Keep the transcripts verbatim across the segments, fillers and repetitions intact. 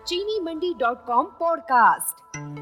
चीनी Mandi dot com podcast.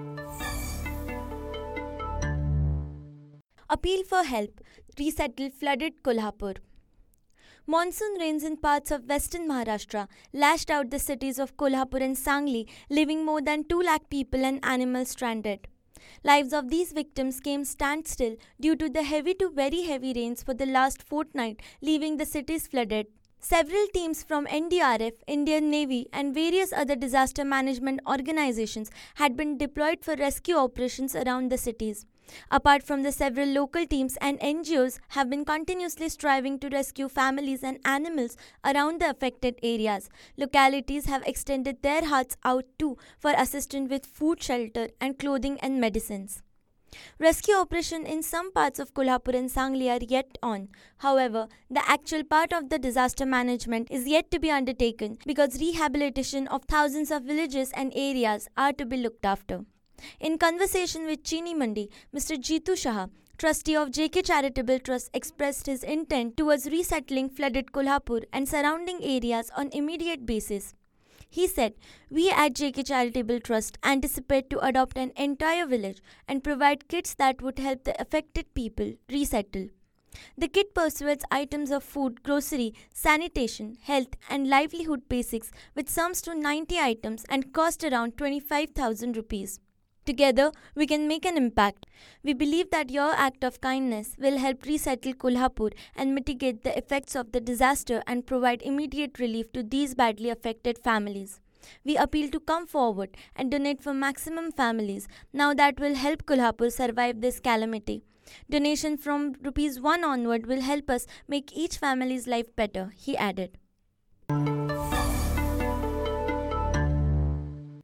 Appeal for help. Resettle flooded Kolhapur. Monsoon rains in parts of western Maharashtra lashed out the cities of Kolhapur and Sangli, leaving more than two lakh people and animals stranded. Lives of these victims came standstill due to the heavy to very heavy rains for the last fortnight, leaving the cities flooded. Several teams from N D R F, Indian Navy, and various other disaster management organizations had been deployed for rescue operations around the cities. Apart from the several local teams and N G Os have been continuously striving to rescue families and animals around the affected areas. Localities have extended their hearts out too for assistance with food, shelter, and clothing and medicines. Rescue operation in some parts of Kolhapur and Sangli are yet on. However, the actual part of the disaster management is yet to be undertaken because rehabilitation of thousands of villages and areas are to be looked after. In conversation with Chini Mandi, Mister Jeetu Shah, trustee of J K Charitable Trust, expressed his intent towards resettling flooded Kolhapur and surrounding areas on immediate basis. He said, "We at J K Charitable Trust anticipate to adopt an entire village and provide kits that would help the affected people resettle. The kit persuades items of food, grocery, sanitation, health and livelihood basics which sums to ninety items and cost around twenty-five thousand rupees. Together, we can make an impact. We believe that your act of kindness will help resettle Kolhapur and mitigate the effects of the disaster and provide immediate relief to these badly affected families. We appeal to come forward and donate for maximum families. Now that will help Kolhapur survive this calamity. Donation from rupees one onward will help us make each family's life better," he added.